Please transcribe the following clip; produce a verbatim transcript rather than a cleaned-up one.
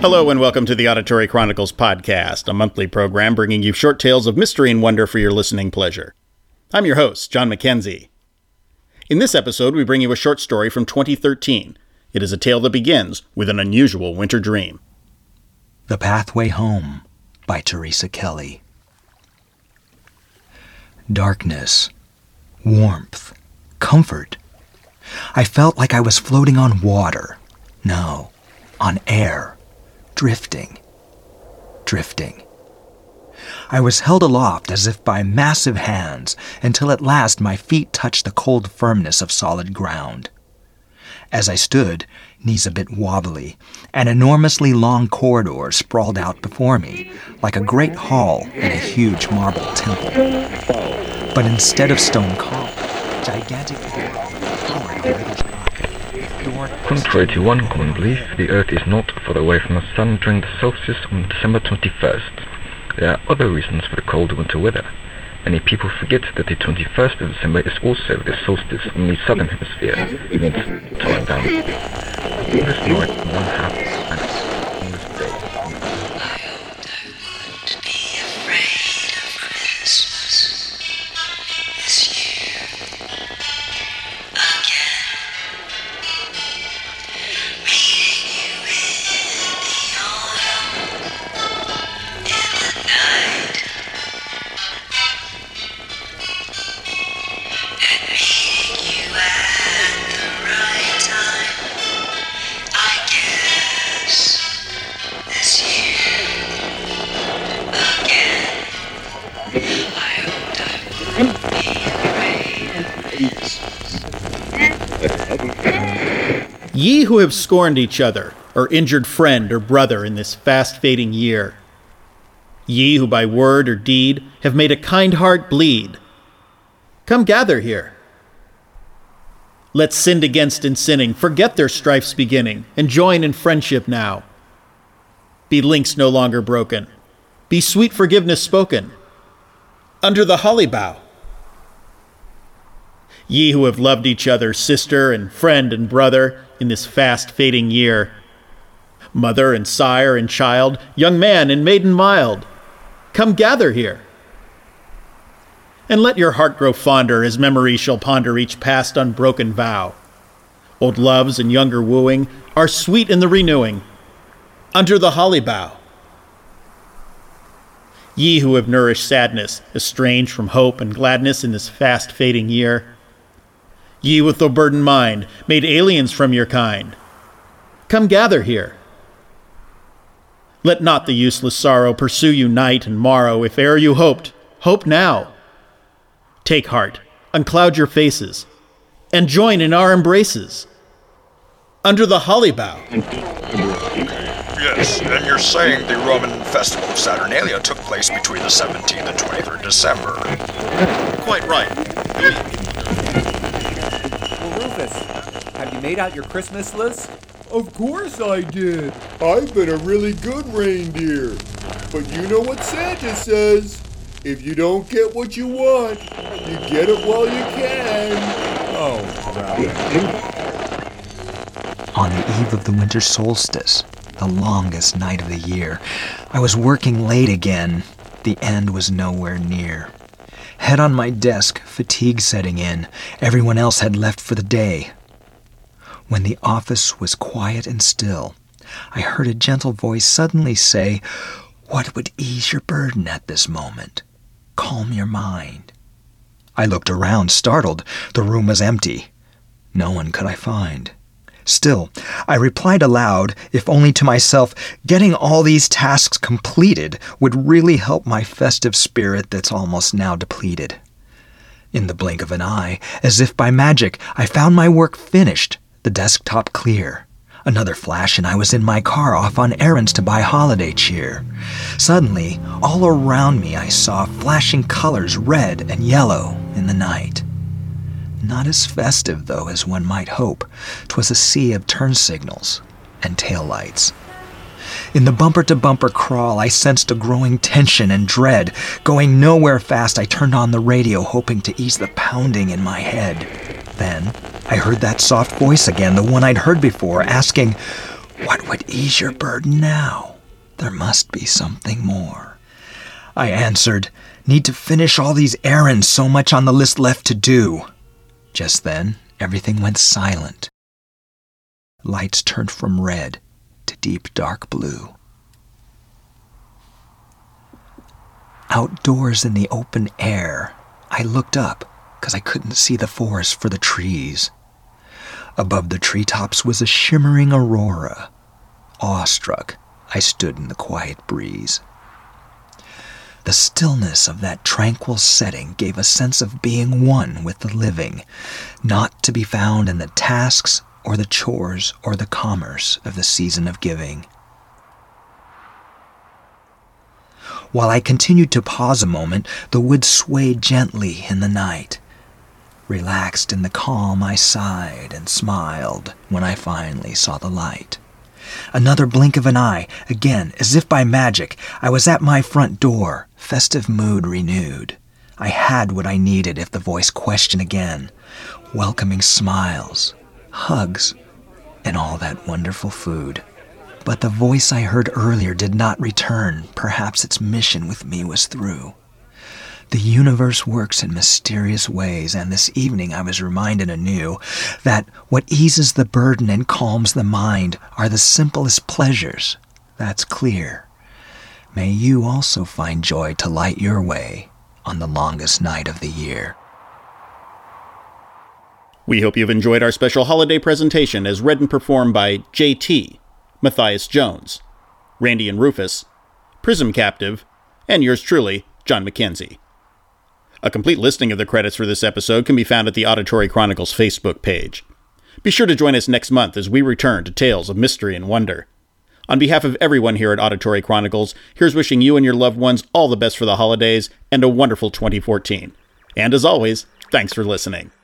Hello and welcome to the Auditory Chronicles podcast, a monthly program bringing you short tales of mystery and wonder for your listening pleasure. I'm your host, John Mackenzie. In this episode, we bring you a short story from twenty thirteen. It is a tale that begins with an unusual winter dream. The Pathway Home by Teresa Kelly. Darkness, warmth, comfort. I felt like I was floating on water. No, on air. Drifting. Drifting. I was held aloft as if by massive hands, until at last my feet touched the cold firmness of solid ground. As I stood, knees a bit wobbly, an enormously long corridor sprawled out before me, like a great hall in a huge marble temple. But instead of stone columns, gigantic doors. Contrary to one common belief, the Earth is not far away from the Sun during the solstice on December twenty-first. There are other reasons for the cold winter weather. Many people forget that the twenty-first of December is also the solstice in the southern hemisphere, means time down. The longest night in one half and the longest day. Ye who have scorned each other, or injured friend or brother in this fast-fading year. Ye who by word or deed have made a kind heart bleed. Come gather here. Let's sinned against in sinning, forget their strife's beginning, and join in friendship now. Be links no longer broken, be sweet forgiveness spoken, under the holly bough. Ye who have loved each other, sister and friend and brother, in this fast-fading year. Mother and sire and child, young man and maiden mild, come gather here. And let your heart grow fonder as memory shall ponder each past unbroken vow. Old loves and younger wooing are sweet in the renewing, under the holly bough. Ye who have nourished sadness, estranged from hope and gladness in this fast-fading year. Ye with the burdened mind, made aliens from your kind, come gather here. Let not the useless sorrow pursue you night and morrow. If e'er you hoped, hope now. Take heart, uncloud your faces, and join in our embraces, under the holly bough. Yes, and you're saying the Roman festival of Saturnalia took place between the seventeenth and twenty-third of December. Quite right. Have you made out your Christmas list? Of course I did. I've been a really good reindeer. But you know what Santa says. If you don't get what you want, you get it while you can. Oh, wow. On the eve of the winter solstice, the longest night of the year, I was working late again. The end was nowhere near. Head on my desk, fatigue setting in. Everyone else had left for the day. When the office was quiet and still, I heard a gentle voice suddenly say, "What would ease your burden at this moment? Calm your mind." I looked around, startled. The room was empty. No one could I find. Still, I replied aloud, if only to myself, getting all these tasks completed would really help my festive spirit that's almost now depleted. In the blink of an eye, as if by magic, I found my work finished, the desktop clear. Another flash and I was in my car off on errands to buy holiday cheer. Suddenly, all around me I saw flashing colors red and yellow in the night. Not as festive, though, as one might hope. 'Twas a sea of turn signals and taillights. In the bumper-to-bumper crawl, I sensed a growing tension and dread. Going nowhere fast, I turned on the radio, hoping to ease the pounding in my head. Then I heard that soft voice again, the one I'd heard before, asking, What would ease your burden now? There must be something more. I answered, Need to finish all these errands, so much on the list left to do. Just then, everything went silent. Lights turned from red to deep dark blue. Outdoors in the open air, I looked up because I couldn't see the forest for the trees. Above the treetops was a shimmering aurora. Awestruck, I stood in the quiet breeze. The stillness of that tranquil setting gave a sense of being one with the living, not to be found in the tasks or the chores or the commerce of the season of giving. While I continued to pause a moment, the woods swayed gently in the night. Relaxed in the calm, I sighed and smiled when I finally saw the light. Another blink of an eye, again, as if by magic, I was at my front door, festive mood renewed. I had what I needed if the voice questioned again. Welcoming smiles, hugs, and all that wonderful food. But the voice I heard earlier did not return. Perhaps its mission with me was through. The universe works in mysterious ways, and this evening I was reminded anew that what eases the burden and calms the mind are the simplest pleasures. That's clear. May you also find joy to light your way on the longest night of the year. We hope you've enjoyed our special holiday presentation as read and performed by J T, Matthias Jones, Randy and Rufus, Prism Captive, and yours truly, John McKenzie. A complete listing of the credits for this episode can be found at the Auditory Chronicles Facebook page. Be sure to join us next month as we return to tales of mystery and wonder. On behalf of everyone here at Auditory Chronicles, here's wishing you and your loved ones all the best for the holidays and a wonderful twenty fourteen. And as always, thanks for listening.